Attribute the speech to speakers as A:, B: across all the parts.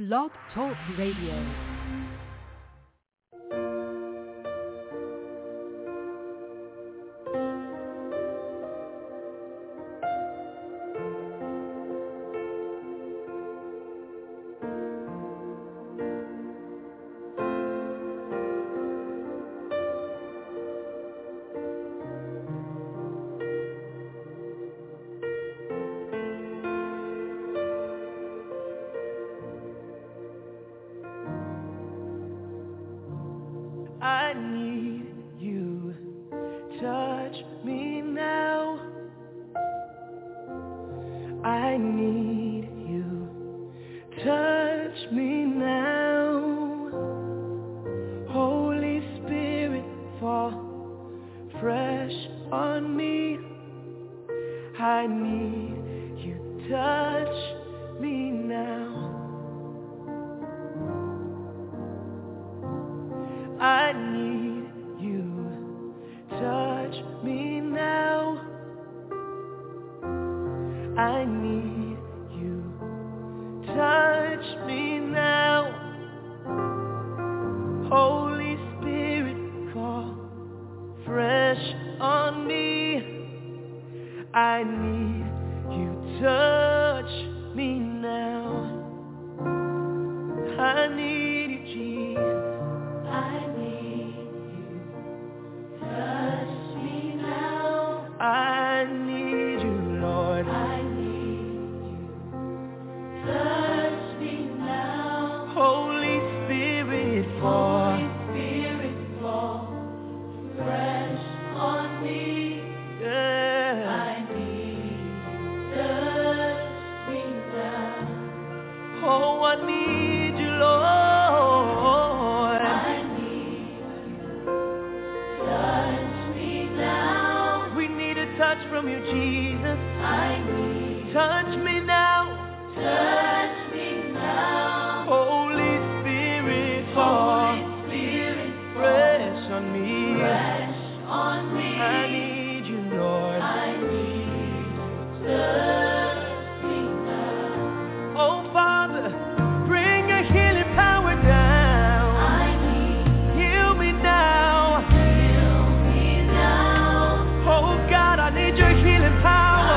A: Blog Talk Radio.
B: I need you, touch me now. I need you, touch me now. Holy Spirit, fall fresh on me. I need you, touch me now. I need you, touch me now. I need you, touch me now. Holy Spirit, fall fresh on me. I need you, touch me now. I need you, Jesus. I need you, Lord. I need you. Touch me now. Holy Spirit, fall. Fresh on me. Yeah. I need you. Touch me now. Oh, I need you, Lord. I need you. Touch me now. We need a touch from you, Jesus. I need. Touch me now. Touch me now. Holy Spirit, fall. Holy Spirit, fresh on me. Fresh on me. I need you, Lord. I need you. Touch me now. Oh, Father, bring your healing power down. I need. Heal me now. Heal me now. Oh, God, I need your healing power.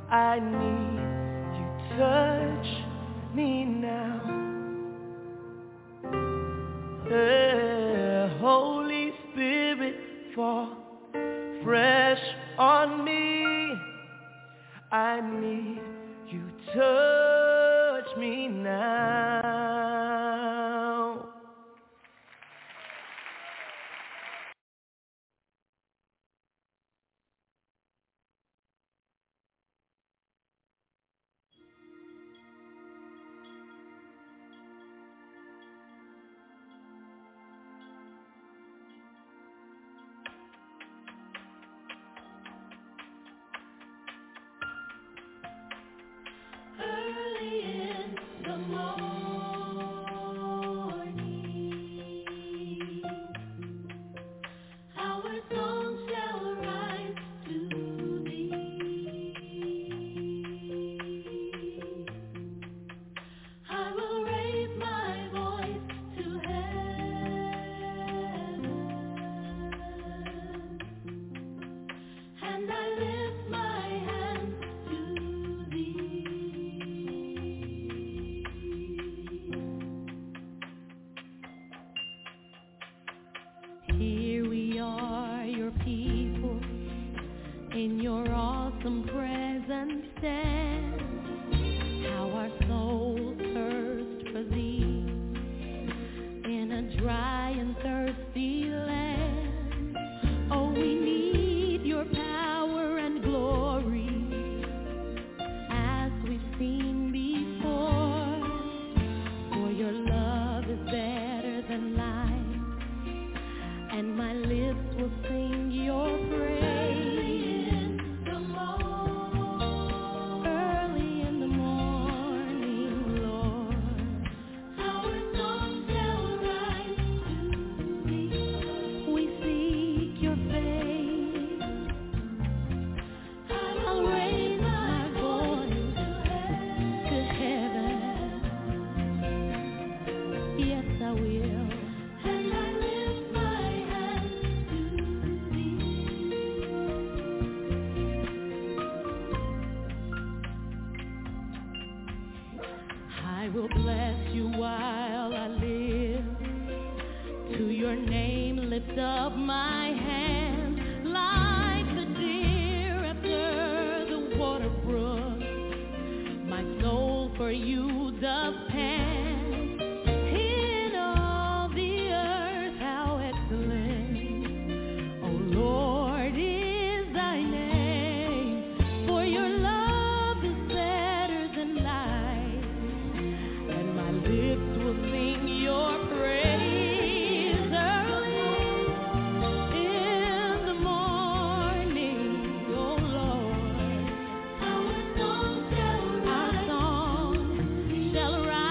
B: I need you, touch me now. Holy Spirit, fall fresh on me. I need you, touch me now.
C: Shall arise.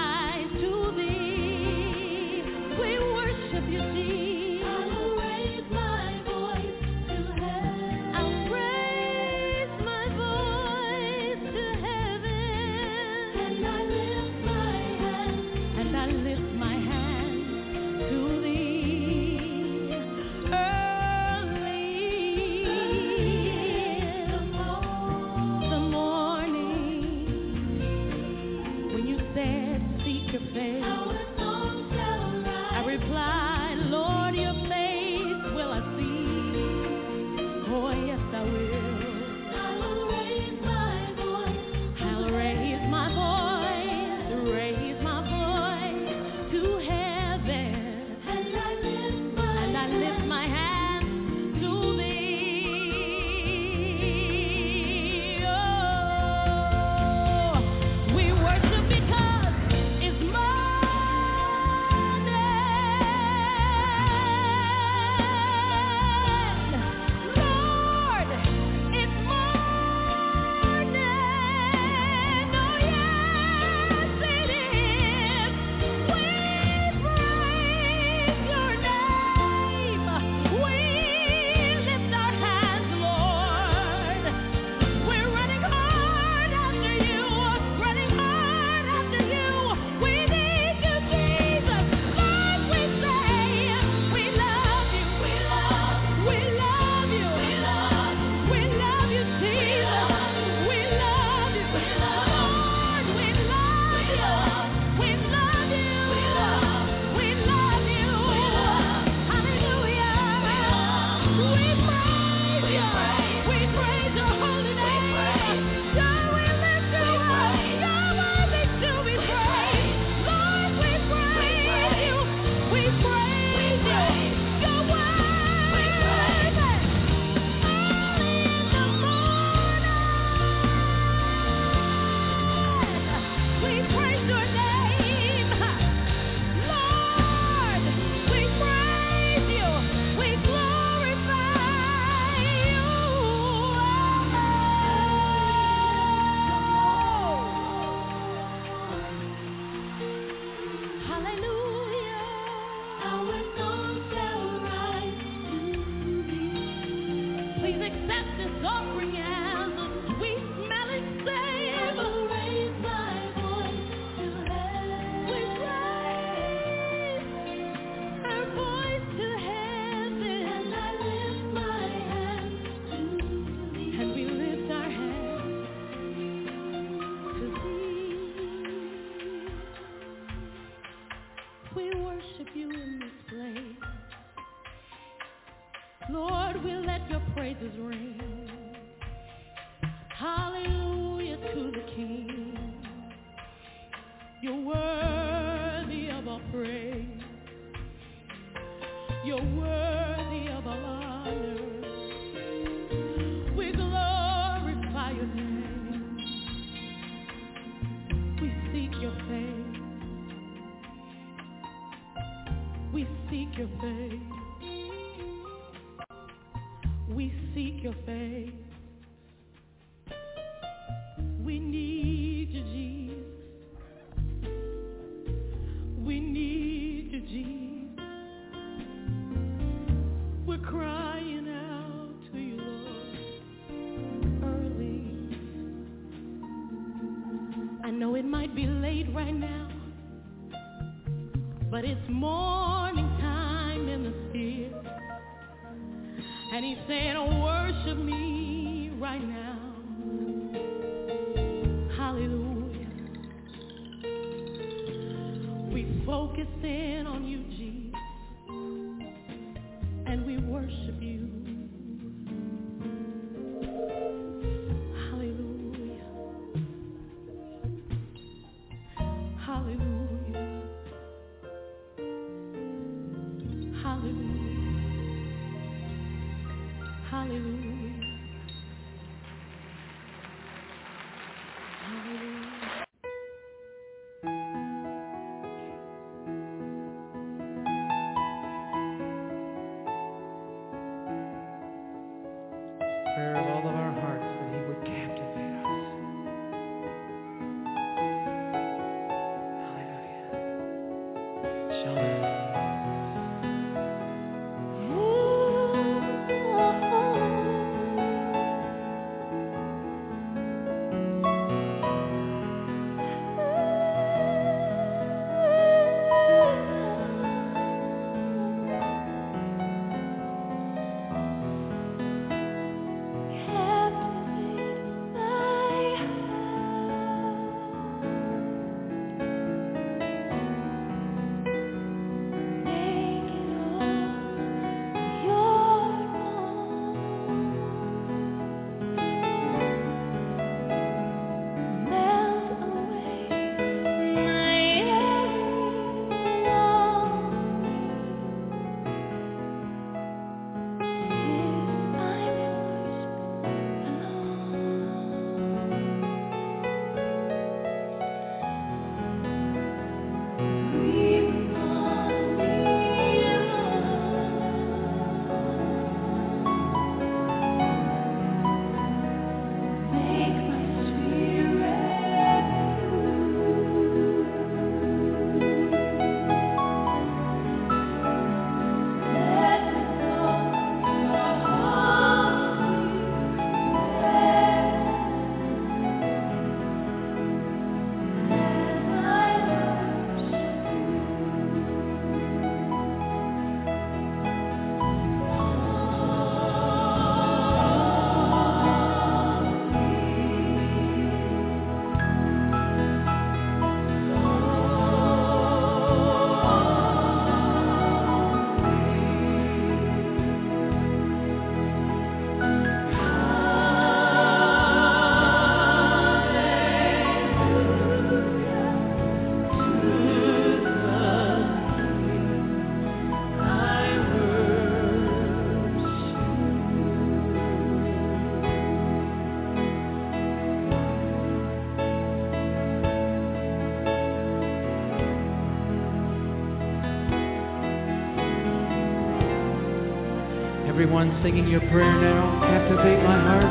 C: Everyone singing your prayer now. Captivate my heart.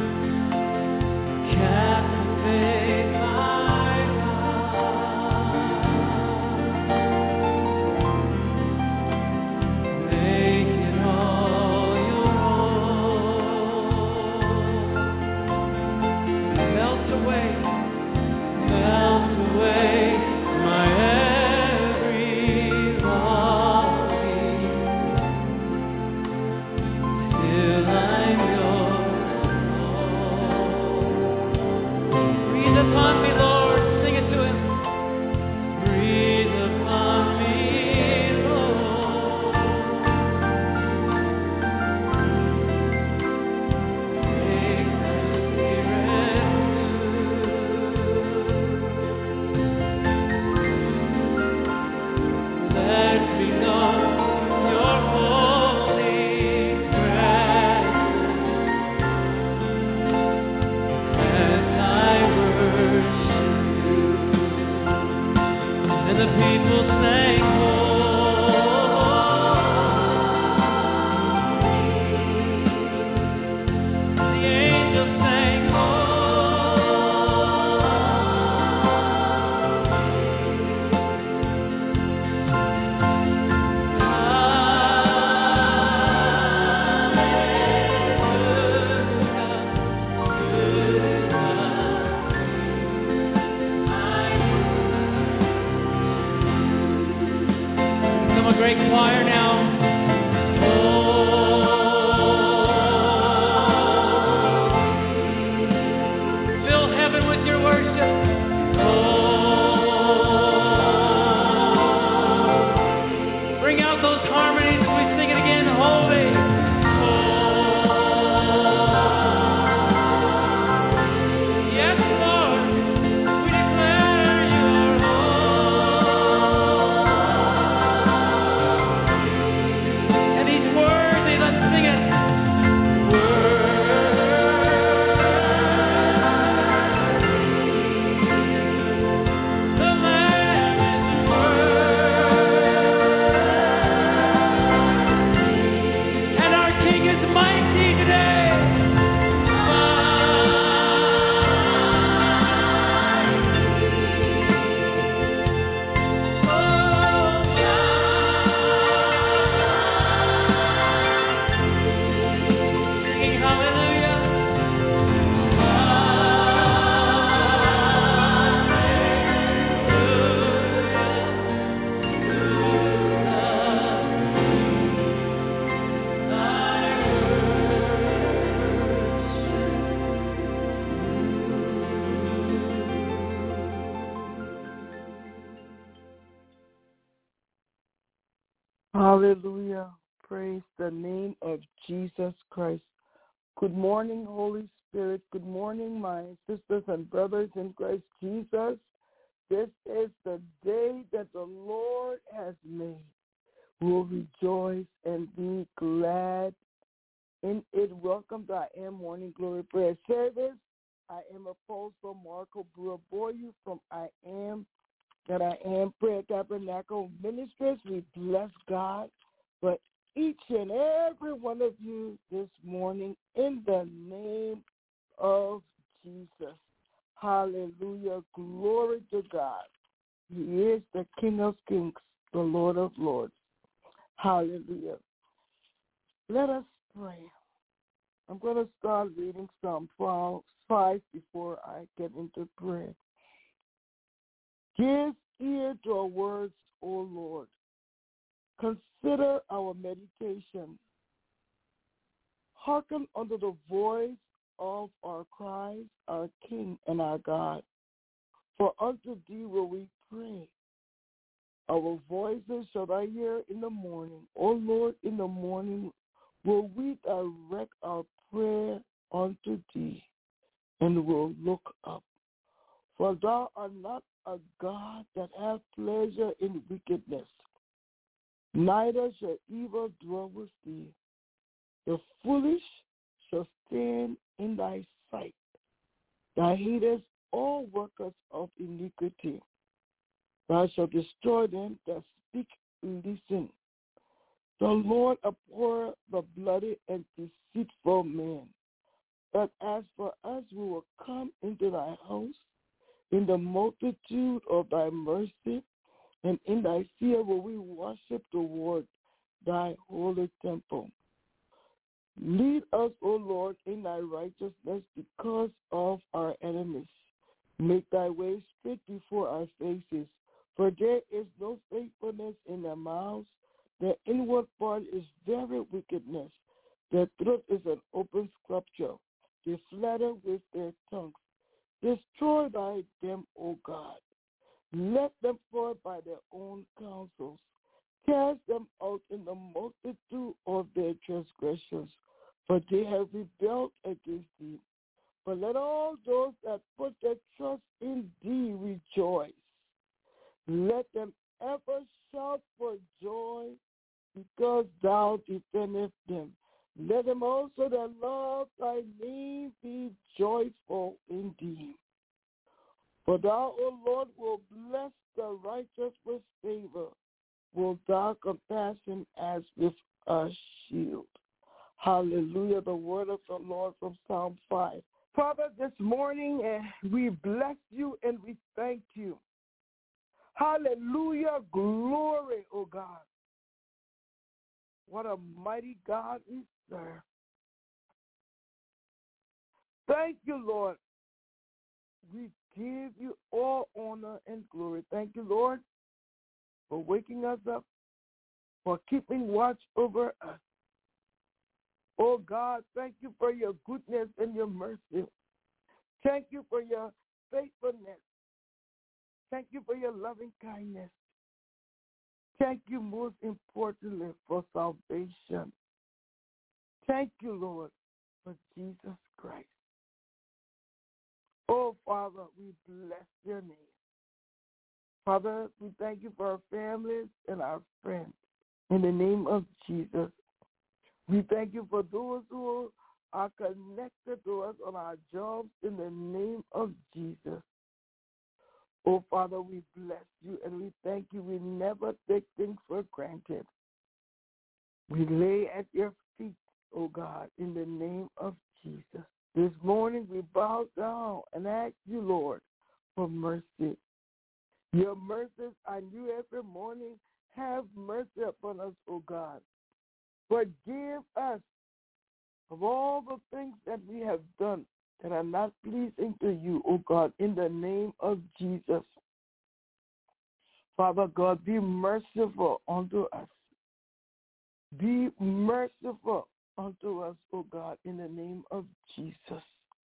C: Captivate my heart. Make it all your own. choir now. Fill heaven with your worship. Bring out those harmonies as we sing it again. Holy. Yes, Lord. We declare you are holy. And he's worthy. Let's sing it. The Lamb is worthy. And our King is mighty today. Singing hallelujah.
D: Hallelujah. Praise the name of Jesus Christ. Good morning, Holy Spirit. Good morning, my sisters and brothers in Christ Jesus. This is the day that the Lord has made. We will rejoice and be glad in it. Welcome to I Am Morning Glory Prayer Service. I am Apostle Marco Buraboyu from I Am That I Am Prayer Tabernacle Ministries. We bless God for each and every one of you this morning in the name of Jesus. Hallelujah. Glory to God. He is the King of Kings, the Lord of Lords. Hallelujah. Let us pray. I'm going to start reading Psalm 5 before I get into prayer. Give ear to our words, O Lord. Consider our meditation. Hearken unto the voice of our cries, our King and our God. For unto thee will we pray. Our voices shall I hear in the morning. O Lord, in the morning will we direct our prayer unto thee, and will look up. For thou art not a God that hath pleasure in wickedness, neither shall evil dwell with thee. The foolish shall stand in thy sight. Thou hatest all workers of iniquity. Thou shalt destroy them that speak listen. The Lord abhorreth the bloody and deceitful man. But as for us, we will come into thy house in the multitude of thy mercy, and in thy fear will we worship toward thy holy temple. Lead us, O Lord, in thy righteousness because of our enemies. Make thy way straight before our faces, for there is no faithfulness in their mouths. Their inward part is very wickedness. Their throat is an open scripture. They flatter with their tongues. Destroy thy them, O God. Let them fall by their own counsels. Cast them out in the multitude of their transgressions, for they have rebelled against thee. But let all those that put their trust in thee rejoice. Let them ever shout for joy, because thou defendest them. Let them also that love thy name be joyful in thee. For thou, O Lord, will bless the righteous with favor, will thou compassion as with a shield. Hallelujah, the word of the Lord from Psalm 5. Father, this morning we bless you and we thank you. Hallelujah, glory, O God. What a mighty God we serve. Thank you, Lord. We give you all honor and glory. Thank you, Lord, for waking us up, for keeping watch over us. Oh God, thank you for your goodness and your mercy. Thank you for your faithfulness. Thank you for your loving kindness. Thank you most importantly for salvation. Thank you, Lord, for Jesus Christ. Oh, Father, we bless your name. Father, we thank you for our families and our friends. In the name of Jesus, we thank you for those who are connected to us on our jobs in the name of Jesus. Oh, Father, we bless you and we thank you. We never take things for granted. We lay at your feet, oh God, in the name of Jesus. This morning we bow down and ask you, Lord, for mercy. Your mercies are new every morning. Have mercy upon us, O God. Forgive us of all the things that we have done that are not pleasing to you, O God, in the name of Jesus. Father God, be merciful unto us. Be merciful unto us, O God, in the name of Jesus.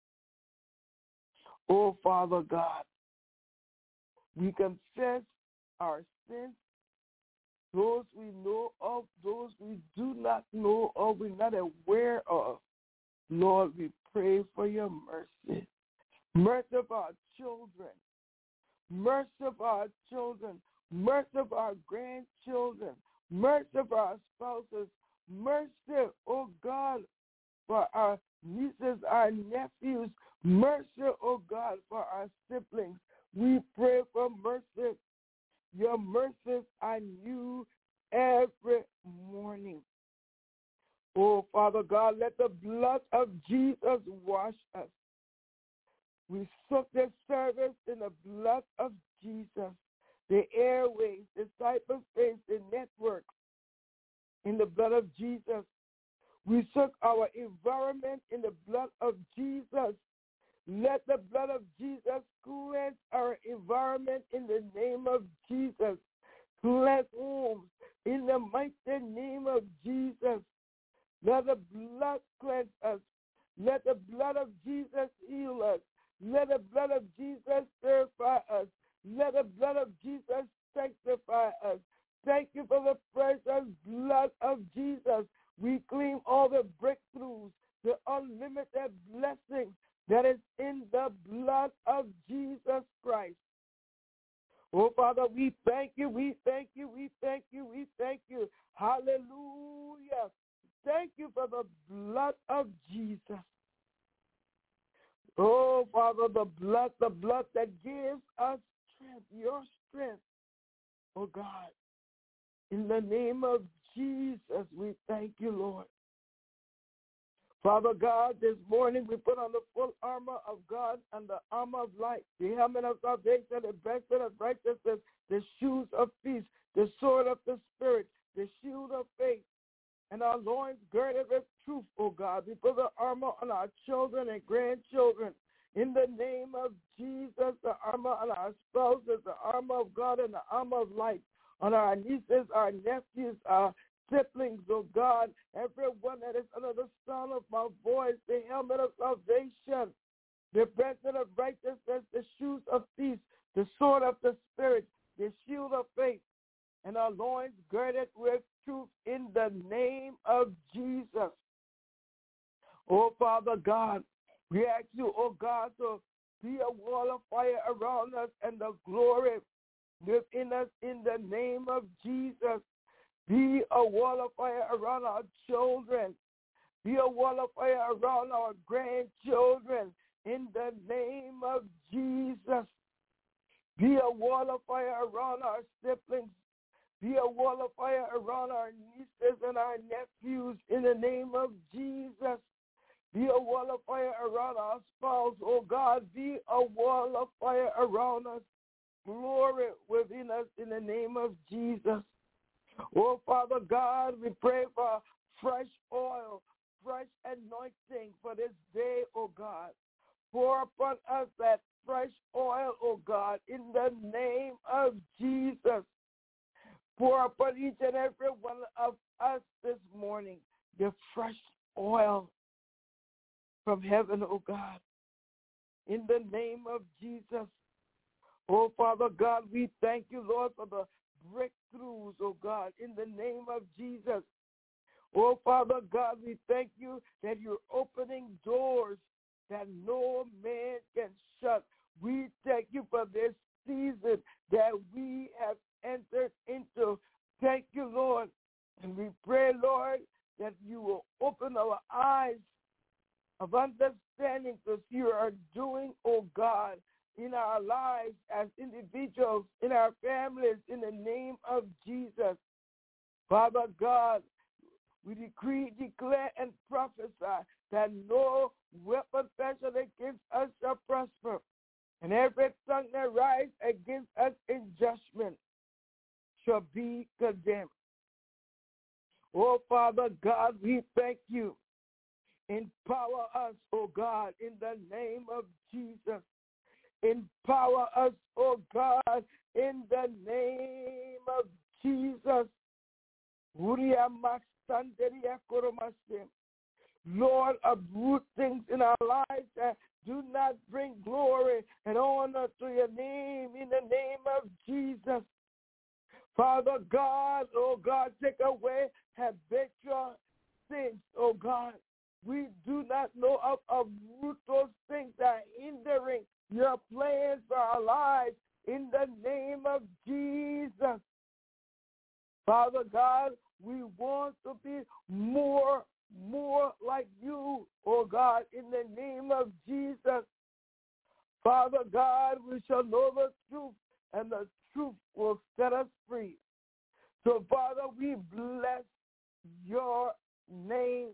D: Oh, Father God, we confess our sins, those we know of, those we do not know of, we're not aware of. Lord, we pray for your mercy. Mercy of our children. Mercy of our children. Mercy of our grandchildren. Mercy of our spouses. Mercy, oh God, for our nieces, our nephews. Mercy, oh God, for our siblings. We pray for mercy. Your mercies are new every morning. Oh, Father God, let the blood of Jesus wash us. We soak this service in the blood of Jesus, the airways, the cyberspace, the network, in the blood of Jesus. We soak our environment in the blood of Jesus. Let the blood of Jesus cleanse our environment in the name of Jesus. Cleanse homes in the mighty name of Jesus. Let the blood cleanse us. Let the blood of Jesus heal us. Let the blood of Jesus purify us. Let the blood of Jesus sanctify us. Thank you for the precious blood of Jesus. We claim all the breakthroughs, the unlimited blessings that is in the blood of Jesus Christ. Oh, Father, we thank you, we thank you, we thank you, we thank you. Hallelujah. Thank you for the blood of Jesus. Oh, Father, the blood that gives us strength, your strength. Oh, God, in the name of Jesus, we thank you, Lord. Father God, this morning we put on the full armor of God and the armor of light, the helmet of salvation, the breastplate of righteousness, the shoes of peace, the sword of the Spirit, the shield of faith, and our loins girded with truth, O God. We put the armor on our children and grandchildren. In the name of Jesus, the armor on our spouses, the armor of God and the armor of light, on our nieces, our nephews, our siblings, oh God, everyone that is under the sound of my voice, the helmet of salvation, the breastplate of righteousness, the shoes of peace, the sword of the Spirit, the shield of faith, and our loins girded with truth in the name of Jesus. Oh, Father God, we ask you, oh God, to be a wall of fire around us and the glory within us in the name of Jesus. Be a wall of fire around our children. Be a wall of fire around our grandchildren in the name of Jesus. Be a wall of fire around our siblings. Be a wall of fire around our nieces and our nephews in the name of Jesus. Be a wall of fire around our spouse, oh God. Be a wall of fire around us. Glory within us in the name of Jesus. Oh, Father God, we pray for fresh oil, fresh anointing for this day, oh God. Pour upon us that fresh oil, oh God, in the name of Jesus. Pour upon each and every one of us this morning the fresh oil from heaven, oh God. In the name of Jesus. Oh, Father God, we thank you, Lord, for the breakthroughs, oh God, in the name of Jesus. Oh, Father God, we thank you that you're opening doors that no man can shut. We thank you for this season that we have entered into. Thank you, Lord. And we pray, Lord, that you will open our eyes of understanding to see you are doing, oh God, in our lives as individuals, in our families, in the name of Jesus. Father God, we decree, declare, and prophesy that no weapon fashioned against us shall prosper, and every tongue that rises against us in judgment shall be condemned. Oh, Father God, we thank you. Empower us, oh God, in the name of Jesus. Empower us, oh God, in the name of Jesus. Lord, uproot things in our lives that do not bring glory and honor to your name in the name of Jesus. Father God, oh God, take away habitual sins, oh God. We do not know of uproot those things that are hindering your plans for our lives in the name of Jesus. Father God, we want to be more like you, oh God, in the name of Jesus. Father God, we shall know the truth, and the truth will set us free. So, Father, we bless your name.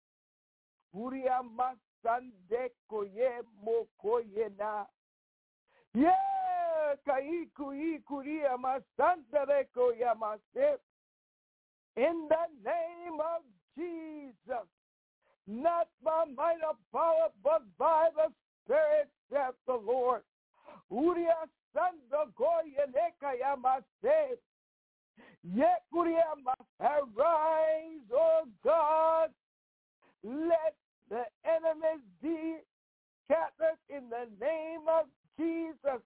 D: In the name of Jesus, not by might or power, but by the Spirit, saith the Lord. Arise, O God, let the enemies be scattered in the name of Jesus.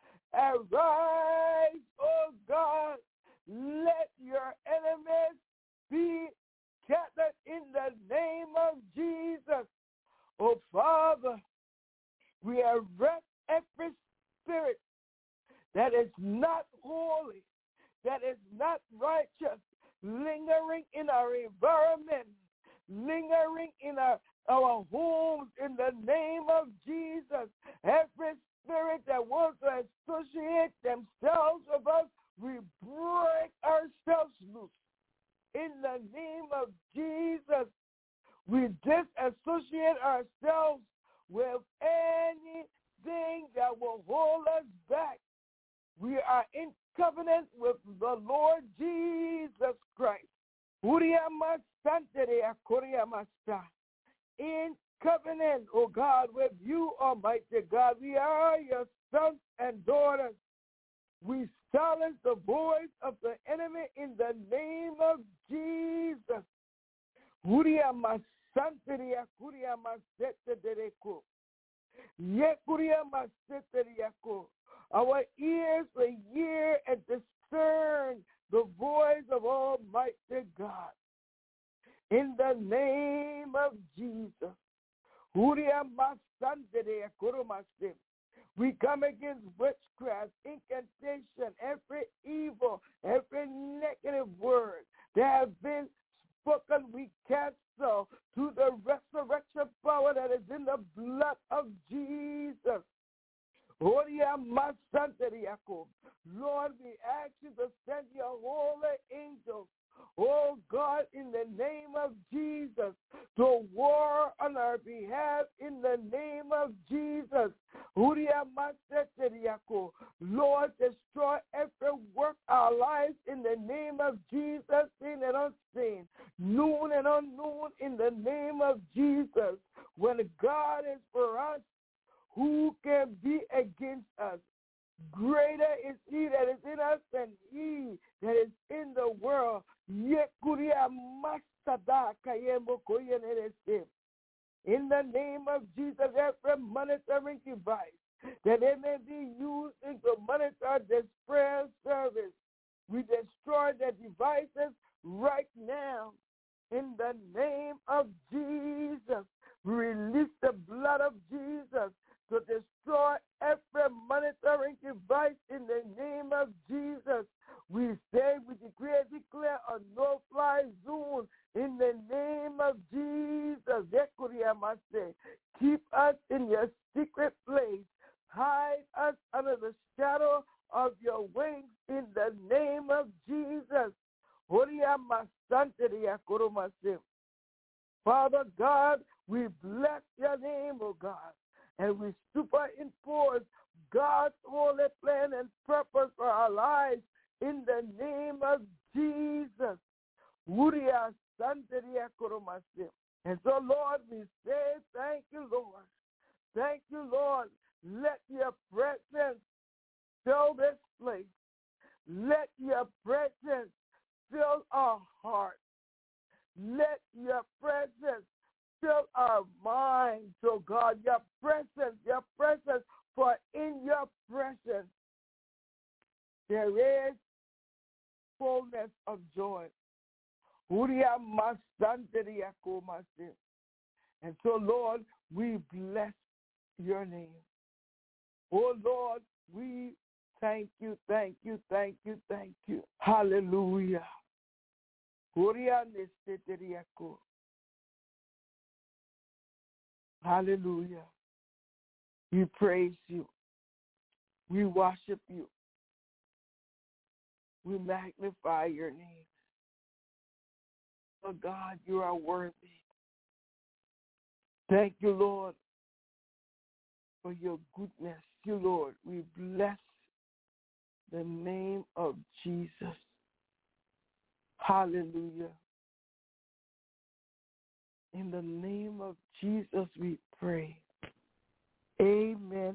D: Arise, O God, let your enemies be scattered in the name of Jesus. Oh, Father, we arrest every spirit that is not holy, that is not righteous, lingering in our environment, lingering in our homes in the name of Jesus. Every spirit that wants to associate themselves with us, we break ourselves loose. In the name of Jesus, we disassociate ourselves with anything that will hold us back. We are in covenant with the Lord Jesus Christ. In covenant, oh God, with you, Almighty God. We are your sons and daughters. We silence the voice of the enemy in the name of Jesus. Our ears will hear and discern the voice of Almighty God. In the name of Jesus. We come against witchcraft, incantation, every evil, every negative word that has been spoken. We cancel to the resurrection power that is in the blood of Jesus. Lord, we ask you to send your holy angels, oh God, in the name of Jesus, to war on our behalf in the name of Jesus. Lord, destroy every work our lives in the name of Jesus, seen and unseen, known and unknown in the name of Jesus. When God is for us, who can be against us? Greater is he that is in us than he that is in the world. Yekuria masada kayembo koyenerese. In the name of Jesus, every monitoring device that it may be used to monitor this prayer service, we destroy the devices right now. In the name of Jesus, we release the blood of Jesus to destroy every monitoring device in the name of Jesus. We say, we decree and declare a no-fly zone in the name of Jesus. Keep us in your secret place. Hide us under the shadow of your wings in the name of Jesus. Father God, we bless your name, O God, and we superimpose God's holy plan and purpose for our lives in the name of Jesus. And so, Lord, we say thank you, Lord. Thank you, Lord. Let your presence fill this place. Let your presence fill our hearts. Let your presence fill our minds, oh God. Your presence, for in your presence there is fullness of joy. And so, Lord, we bless your name. Oh, Lord, we thank you. Hallelujah. Hallelujah. We praise you. We worship you. We magnify your name. Oh God, you are worthy. Thank you, Lord, for your goodness. You, Lord, we bless the name of Jesus. Hallelujah. In the name of Jesus we pray. Amen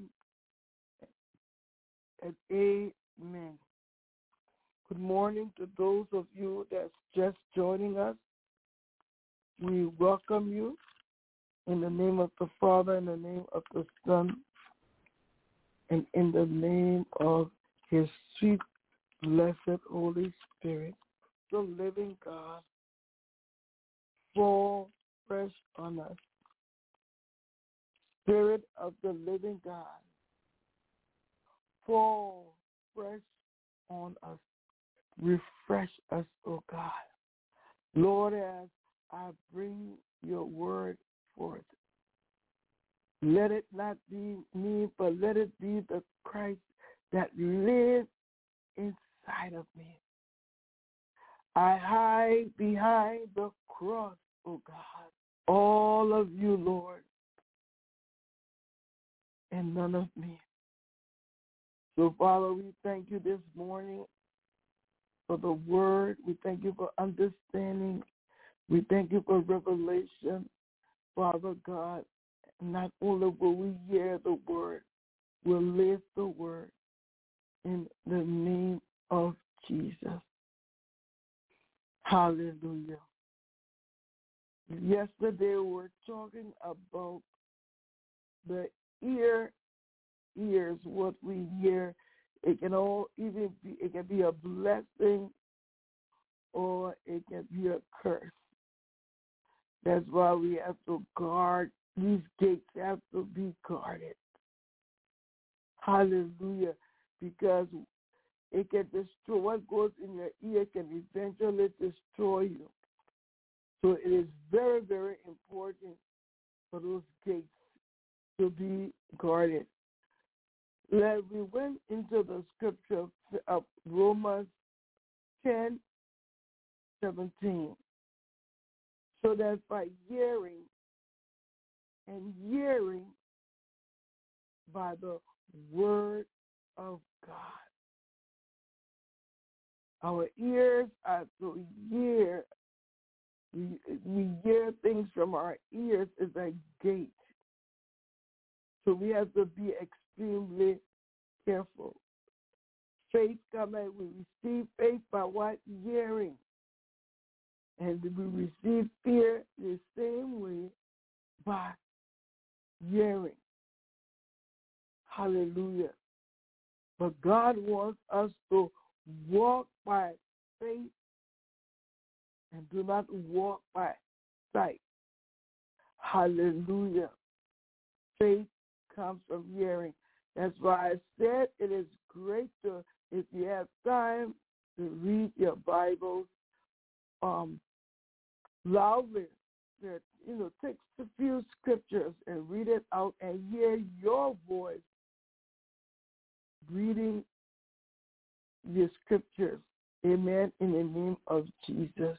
D: and amen. Good morning to those of you that's just joining us. We welcome you in the name of the Father, in the name of the Son, and in the name of his sweet, blessed Holy Spirit, the living God. Fall fresh on us. Spirit of the living God, fall fresh on us. Refresh us, O God. Lord, as I bring your word forth, let it not be me, but let it be the Christ that lives inside of me. I hide behind the cross, O God. All of you, Lord, and none of me. So, Father, we thank you this morning for the word. We thank you for understanding. We thank you for revelation, Father God. Not only will we hear the word, we'll live the word in the name of Jesus. Hallelujah. Yesterday we were talking about the ears, what we hear. It can it can be a blessing or it can be a curse. That's why we have to guard. These gates have to be guarded. Hallelujah. Because it can destroy. What goes in your ear can eventually destroy you. So it is very, very important for those gates to be guarded. We went into the scripture of Romans 10:17. So that by hearing and hearing by the word of God. Our ears are to hear. We hear things from our ears as a gate. So we have to be extremely careful. faith cometh, we receive faith by what? Hearing. And we receive fear the same way by hearing. Hallelujah. But God wants us to walk by faith and do not walk by sight. Hallelujah. Faith comes from hearing. That's why I said it is great to, if you have time, to read your Bibles loudly. That, take a few scriptures and read it out and hear your voice reading the scriptures. Amen. In the name of Jesus.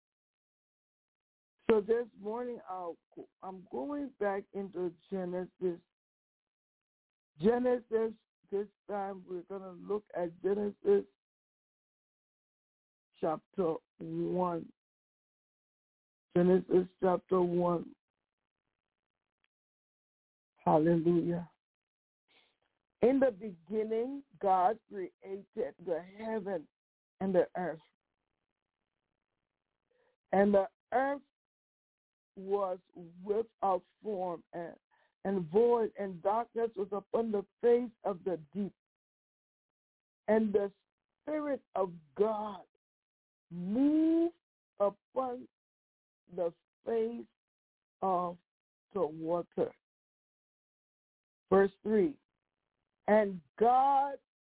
D: So this morning, I'm going back into Genesis. Genesis, this time we're going to look at Genesis chapter 1. Genesis chapter 1. Hallelujah. In the beginning, God created the heaven and the earth. And the earth was without form and void, and darkness was upon the face of the deep. And the Spirit of God moved upon the face of the water. Verse 3. And God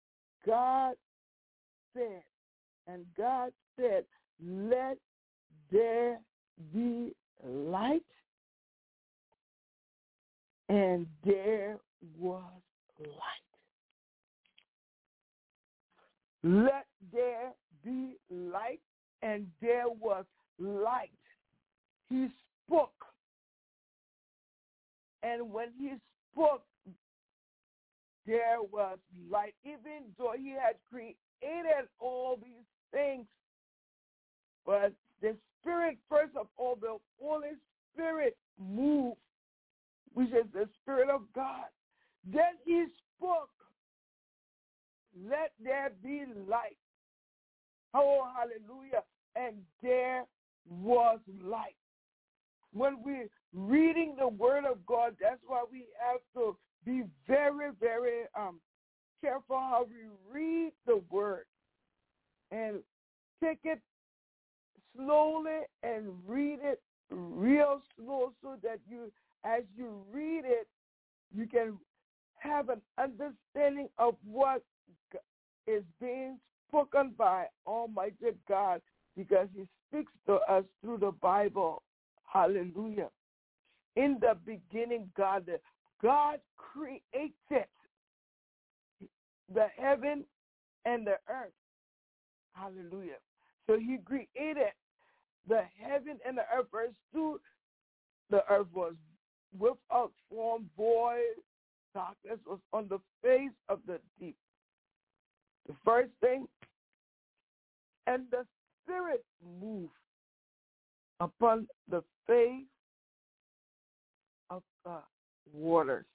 D: said, let there be light, and there was light. Let there be light, and there was light. He spoke. And when he spoke, there was light. Even though he had created all these things, but the Spirit, first of all, the Holy Spirit moved, which is the Spirit of God. Then he spoke, let there be light. Oh, hallelujah. And there was light. When we're reading the Word of God, that's why we have to be very, very careful how we read the Word. And take it slowly and read it real slow so that as you read it, you can have an understanding of what is being spoken by Almighty God, because he speaks to us through the Bible. Hallelujah. In the beginning, God created the heaven and the earth. Hallelujah. So he created the heaven and the earth. Verse 2, the earth was without form, void, darkness was on the face of the deep. The first thing, and the Spirit moved upon the face of the waters.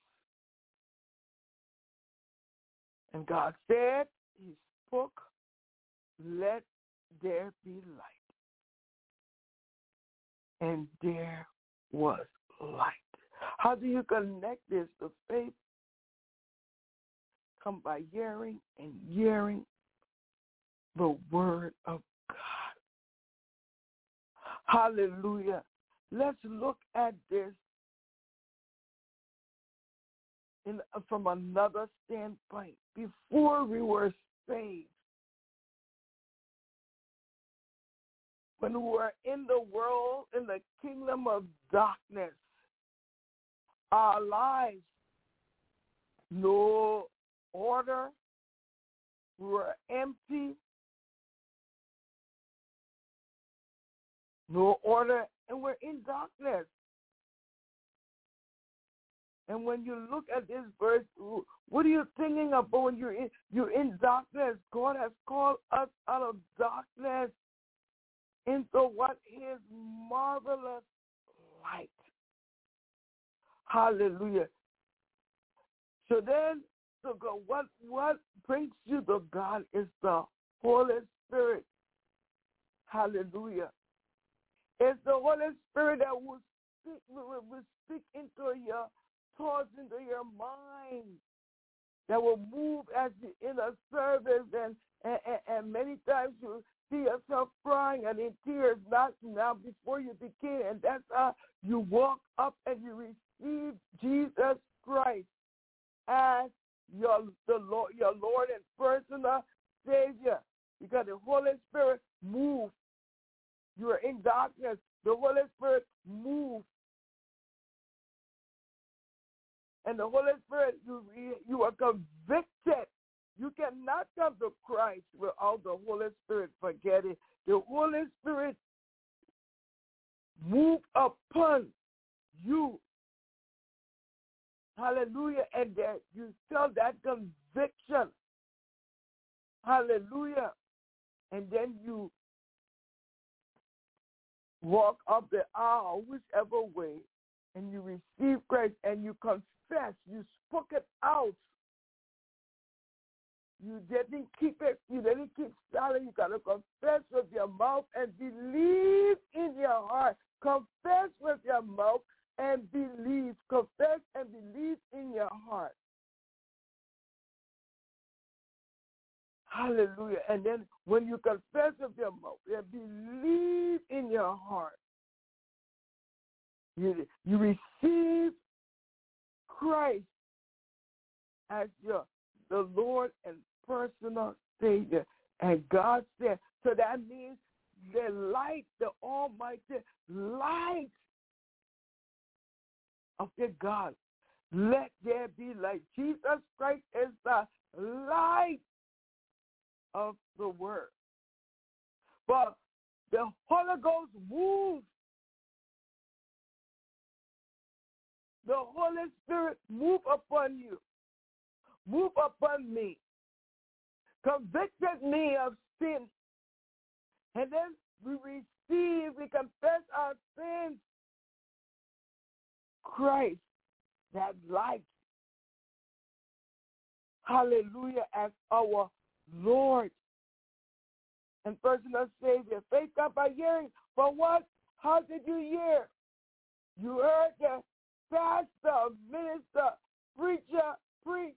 D: And God said, he spoke, let there be light. And there was light. How do you connect this? The faith come by hearing, and hearing the word of God. Hallelujah. Let's look at this from another standpoint. Before we were saved, when we were in the world, in the kingdom of darkness, our lives, no order, we were empty, no order, and we're in darkness. And when you look at this verse, what are you thinking about when you're in darkness? God has called us out of darkness into what His marvelous light. Hallelujah. So then to God. What brings you to God is the Holy Spirit. Hallelujah. It's the Holy Spirit that will speak into your thoughts, into your mind, that will move as you're in a service, and many times you see yourself crying and in tears, not now before you begin, and that's how you walk up and you receive Jesus Christ as your Lord and personal Savior, because the Holy Spirit moves. You are in darkness. The Holy Spirit moves. And the Holy Spirit, you are convicted. You cannot come to Christ without the Holy Spirit. Forget it. The Holy Spirit move upon you. Hallelujah. And that you feel that conviction. Hallelujah. And then you walk up the aisle, whichever way, and you receive Christ and you confess. You spoke it out. You didn't keep it. You didn't keep silent. You got to confess with your mouth and believe in your heart. Confess with your mouth and believe. Confess and believe in your heart. Hallelujah. And then when you confess with your mouth and believe in your heart, you receive Christ as the Lord and personal Savior. And God said, so that means the light, the almighty light of the God. Let there be light. Jesus Christ is the light of the Word. But the Holy Ghost moves. The Holy Spirit move upon you. Move upon me. Convicted me of sin. And then we confess our sins. Christ, that light. Hallelujah, as our Lord and personal Savior. Faith comes by hearing. But what? How did you hear? You heard the pastor, minister, preacher preach.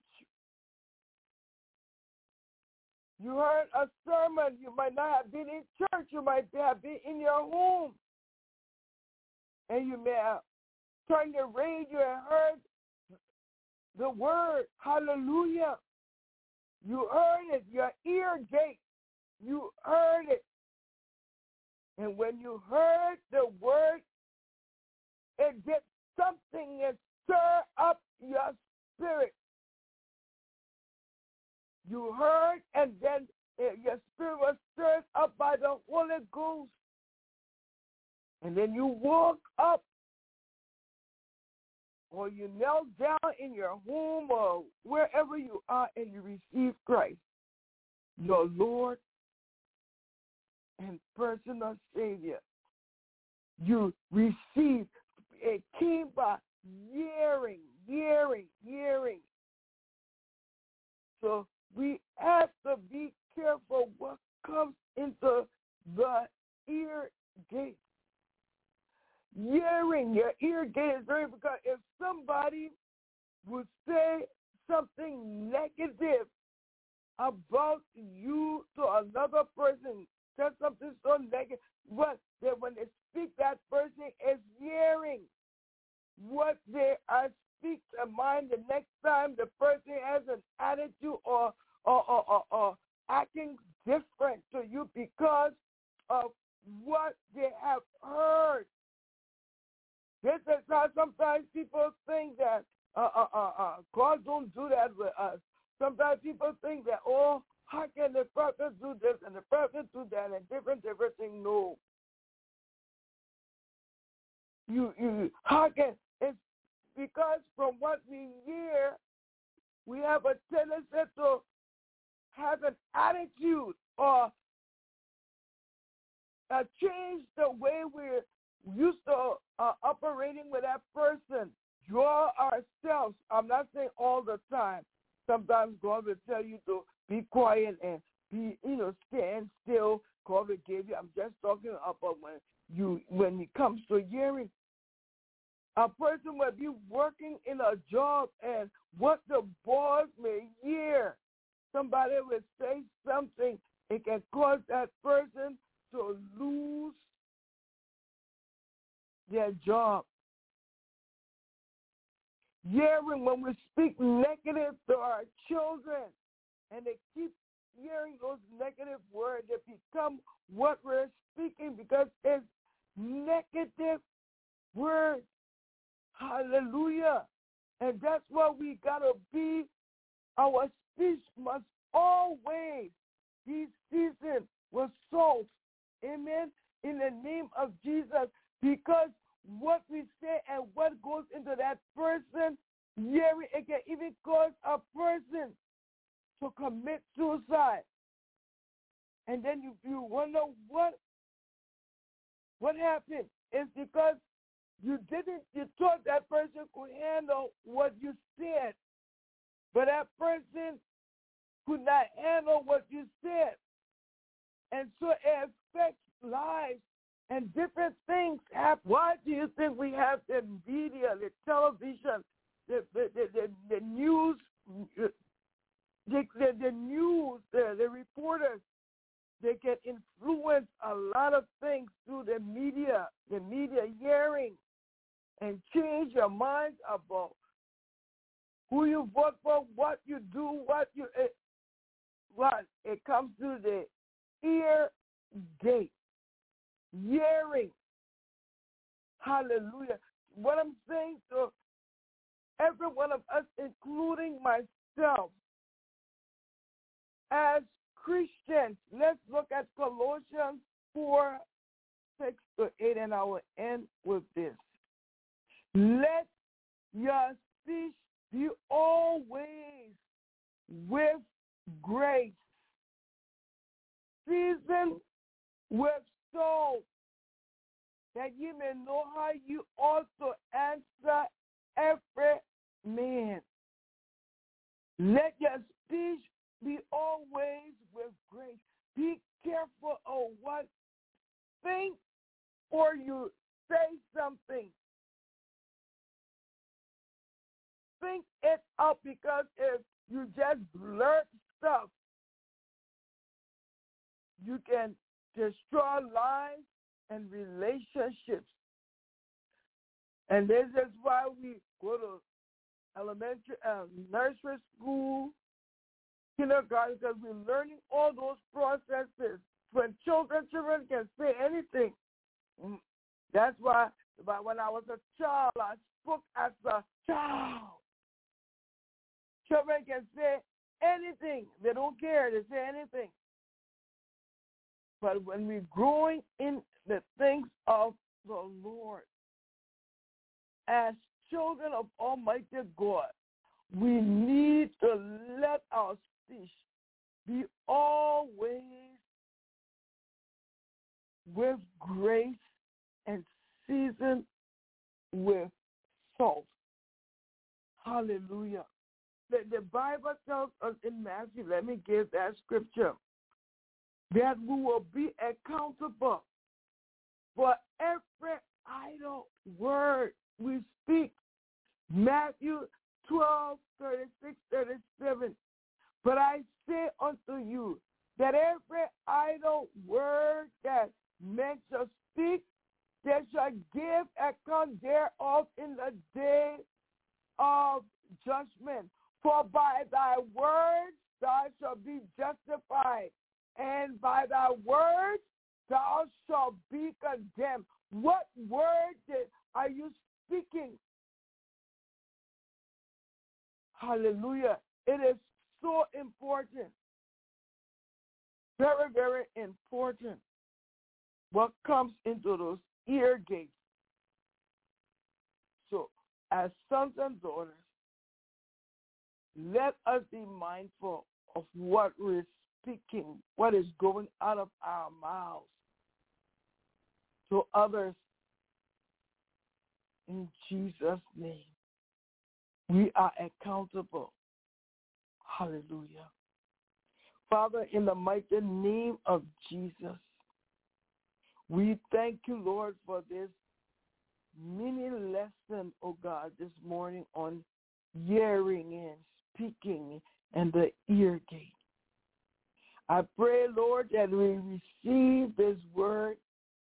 D: You heard a sermon. You might not have been in church. You might have been in your home. And you may have turned your radio and heard the word. Hallelujah. You heard it. Your ear gate. You heard it. And when you heard the word, it did something and stir up your spirit. You heard, and then your spirit was stirred up by the Holy Ghost. And then you woke up, or you knelt down in your home or wherever you are, and you receive Christ, your Lord and personal Savior. You receive. It came by hearing. So we have to be careful what comes into the ear gate. Hearing, your ear gate is very important. If somebody would say something negative about you to another person, say something so negative, but then when they speak, that person is hearing what they are speaking to mind. The next time the person has an attitude or acting different to you because of what they have heard. This is how sometimes people think that God don't do that with us. Sometimes people think that, oh, how can the prophet do this and the prophet do that and different things? No. How can, it's because from what we hear, we have a tendency to have an attitude or change the way we're used to operating with that person. Draw ourselves. I'm not saying all the time. sometimes God will tell you to be quiet and be, stand still. God will give you. I'm just talking about when it comes to hearing. A person will be working in a job and what the boss may hear. Somebody will say something. It can cause that person to lose their job. Hearing, when we speak negative to our children and they keep hearing those negative words, they become what we're speaking because it's negative words. Hallelujah. And that's why we got to be, our speech must always be seasoned with salt. Amen. In the name of Jesus. Because what we say and what goes into that person, hearing, it can even cause a person to commit suicide. And then you wonder what happened. It's because you thought that person could handle what you said, but that person could not handle what you said. And so it affects lives and different things happen. Why do you think we have the media, the television, the news, the reporters? They can influence a lot of things through the media hearing, and change your minds about who you vote for, what you do, it comes through the ear gate, hearing. Hallelujah. What I'm saying to every one of us, including myself, as Christians, let's look at Colossians 4:6-8, and I will end with this. Let your speech be always with grace, seasoned with salt, that you may know how you ought to answer every man. Let your speech be always with grace. Be careful of what think or you say something. Think it up, because if you just blurt stuff, you can destroy lives and relationships. And this is why we go to elementary, nursery school, kindergarten, because we're learning all those processes. When children can say anything. That's why when I was a child, I spoke as a child. Children can say anything. They don't care. They say anything. But when we're growing in the things of the Lord, as children of Almighty God, we need to let our speech be always with grace and seasoned with salt. Hallelujah. The Bible tells us in Matthew, let me give that scripture, that we will be accountable for every idle word we speak. Matthew 12:36-37. But I say unto you that every idle word that men shall speak, they shall give account thereof in the day of judgment. For by thy words thou shalt be justified, and by thy words thou shalt be condemned. What word are you speaking? Hallelujah. It is so important. Very, very important. What comes into those ear gates. So, as sons and daughters, let us be mindful of what we're speaking, what is going out of our mouths to others. In Jesus' name, we are accountable. Hallelujah. Father, in the mighty name of Jesus, we thank you, Lord, for this mini lesson, oh God, this morning on hearing and speaking and the ear gate. I pray, Lord, that we receive this word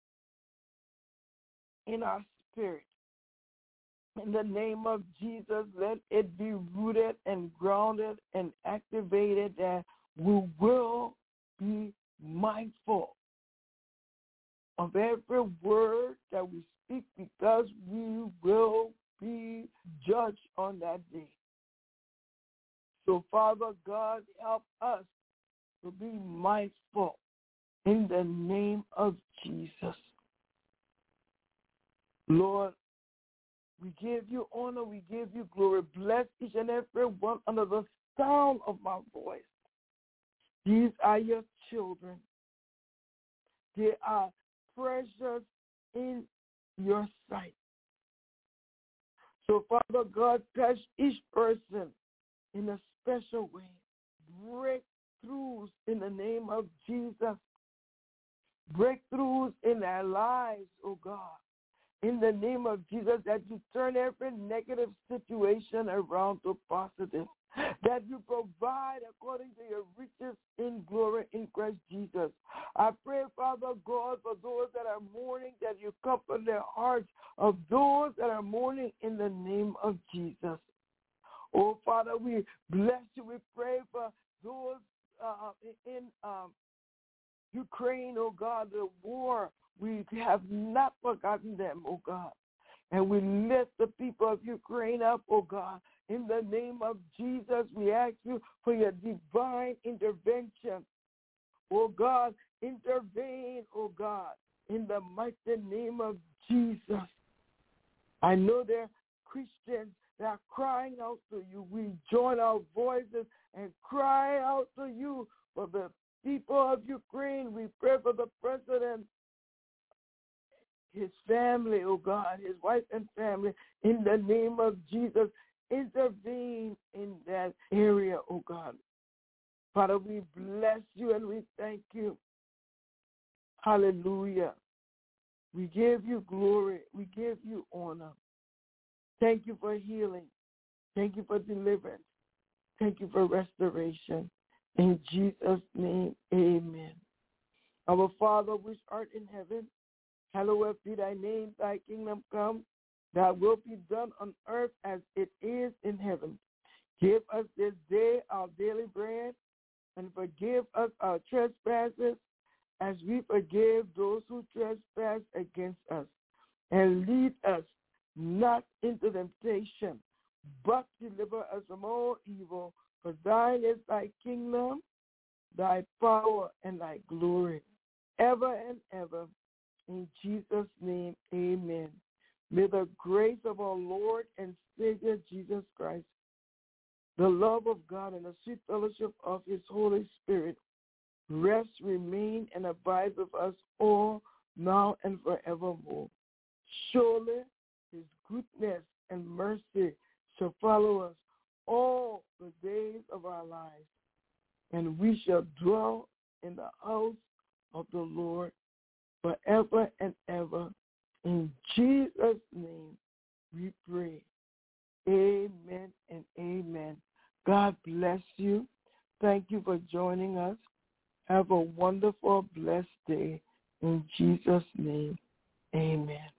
D: in our spirit. In the name of Jesus, let it be rooted and grounded and activated, that we will be mindful of every word that we speak, because we will be judged on that day. So, Father God, help us to be mindful in the name of Jesus. Lord, we give you honor, we give you glory. Bless each and every one under the sound of my voice. These are your children. They are precious in your sight. So, Father God, touch each person in a special way. Breakthroughs in the name of Jesus. Breakthroughs in their lives, oh God. In the name of Jesus, that you turn every negative situation around to positive. That you provide according to your riches in glory in Christ Jesus. I pray, Father God, for those that are mourning, that you comfort their hearts of those that are mourning in the name of Jesus. Oh, Father, we bless you. We pray for those in Ukraine, oh God, the war. We have not forgotten them, oh God. And we lift the people of Ukraine up, oh God. In the name of Jesus, we ask you for your divine intervention. Oh God, intervene, oh God, in the mighty name of Jesus. I know there are Christians that are crying out to you. We join our voices and cry out to you for the people of Ukraine. We pray for the president, his family, oh God, his wife and family. In the name of Jesus, intervene in that area, oh God. Father, we bless you and we thank you. Hallelujah. We give you glory. We give you honor. Thank you for healing. Thank you for deliverance. Thank you for restoration. In Jesus' name, amen. Our Father, which art in heaven, hallowed be thy name, thy kingdom come, thy will be done on earth as it is in heaven. Give us this day our daily bread, and forgive us our trespasses, as we forgive those who trespass against us. And lead us not into temptation, but deliver us from all evil. For thine is thy kingdom, thy power, and thy glory, ever and ever. In Jesus' name, amen. May the grace of our Lord and Savior Jesus Christ, the love of God, and the sweet fellowship of his Holy Spirit rest, remain, and abide with us all now and forevermore. Surely his goodness and mercy shall follow us all the days of our lives, and we shall dwell in the house of the Lord forever and ever. In Jesus' name we pray. Amen and amen. God bless you. Thank you for joining us. Have a wonderful, blessed day. In Jesus' name, amen.